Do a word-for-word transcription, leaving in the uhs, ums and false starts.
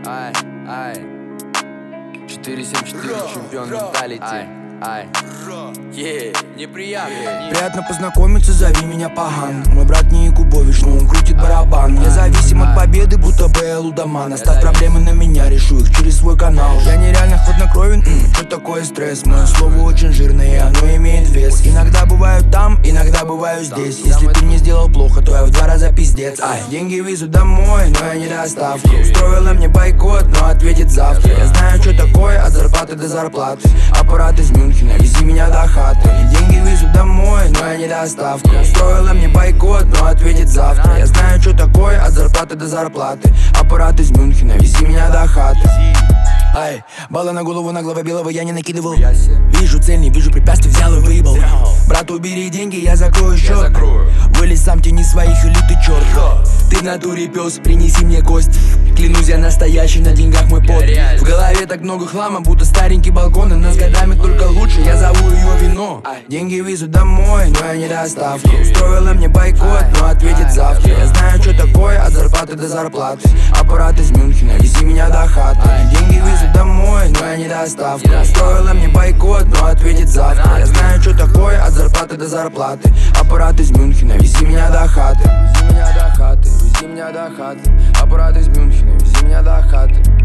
Ай, ай. четыре семь четыре, чемпион менталити. Ай, yeah, неприятно. Приятно познакомиться, зови меня Паган. Мой брат не Якубович, но он крутит барабан. Я зависим от победы, будто Б. Лудоман. Оставь проблемы на меня, решу их через свой канал. Я нереально хладнокровен, м, что такое стресс? Мое слово очень жирное, и оно имеет вес. Иногда бываю там, иногда бываю здесь. Если ты мне сделал плохо, то я в два раза пиздец. Ай, деньги везу домой, но я не доставка. Устроила мне бойкот, но ответит завтра. Я знаю, что такое от зарплаты до зарплаты. Аппарат из Мюнхена, вези меня до хаты. Деньги везу домой, но я не доставка. Устроила мне бойкот, но ответит завтра. Я знаю, что такое от зарплаты до зарплаты. Аппарат из Мюнхена, вези меня до хаты. Ай, баллы на голову наглого белого я не накидывал. Вижу цель, не вижу препятствий, взял и выебал. Брат, убери деньги, я закрою счет. Вылез сам, тяни своих, или ты черт. Ты в натуре пес, принеси мне кость. Клянусь, я настоящий, на деньгах мой пот. В голове так много хлама, будто старенький балкон. И нас годами только лучше, я зову ее вино. Деньги везу домой, но я не доставка. Устроила мне бойкот, но ответит завтра. Я знаю, что такое от зарплаты до зарплаты. Аппарат из Мюнхена, вези меня до хаты. Деньги везу домой, но я не доставка. Устроила мне бойкот, но ответит завтра. Я знаю, что такое от зарплаты до зарплаты. Аппарат из Мюнхена, вези меня до хаты. Вези меня до хаты, вези меня до хаты. Аппарат из Мюнхена, вези меня до хаты.